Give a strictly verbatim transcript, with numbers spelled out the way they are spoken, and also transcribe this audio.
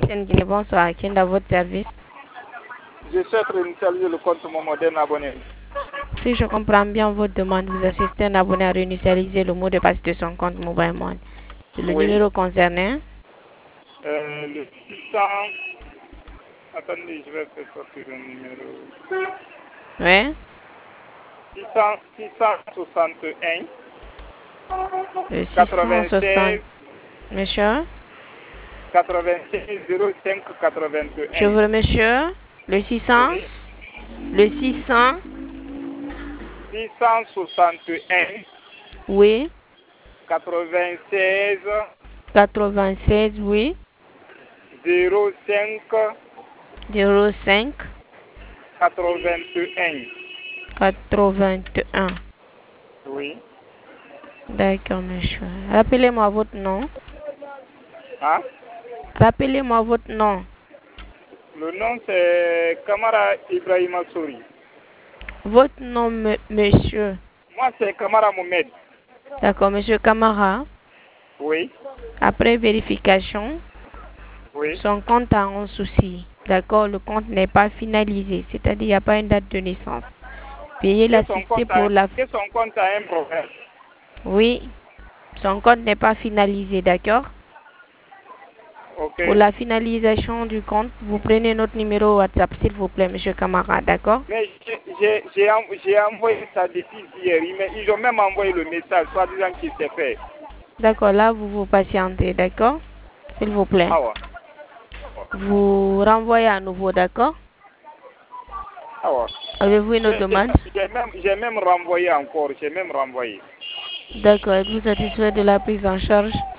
Christiane Guinée, bonsoir. Qui est à votre service? Je souhaite réinitialiser le compte Momo d'un abonné. Si je comprends bien votre demande, vous assistez un abonné à réinitialiser le mot de passe de son compte Mobile Money. Le Oui. numéro concerné? Euh, le six cents... Attendez, je vais faire sortir le numéro. Oui. six cents, six cent soixante et un. Le six cent soixante. quatre-vingt-seize. Monsieur? quatre-vingt-seize zéro cinq quatre-vingt-un. Je vous monsieur. Le six cents? Oui. Le six cents? six cent soixante et un. Oui. quatre-vingt-seize. quatre-vingt-seize, oui. zéro cinq. zéro cinq. quatre-vingt-un. quatre-vingt-un. Oui. D'accord, monsieur. Rappelez-moi votre nom. Hein? Rappelez-moi votre nom. Le nom c'est Kamara Ibrahima Souri. Votre nom, me- monsieur. Moi c'est Kamara Mohamed. D'accord, monsieur Camara. Oui. Après vérification, Oui. son compte a un souci. D'accord, le compte n'est pas finalisé, c'est-à-dire il n'y a pas une date de naissance. Veuillez Que son l'assister compte pour a, la... que son compte a un problème. Oui, son compte n'est pas finalisé, d'accord? Ok. Pour la finalisation du compte, vous prenez notre numéro WhatsApp, s'il vous plaît, monsieur Camara, d'accord? Mais j'ai- j'ai j'ai en- j'ai envoyé ça depuis hier. Ils, me- ils ont même envoyé le message, soit disant qu'il s'est fait. D'accord, là, vous vous patientez, d'accord? S'il vous plaît. Ah ouais. Vous renvoyez à nouveau, d'accord? Ah ouais. Avez-vous une autre J'ai demande? j'ai- j'ai même, j'ai même renvoyé encore. J'ai même renvoyé. D'accord, êtes-vous satisfait de la prise en charge?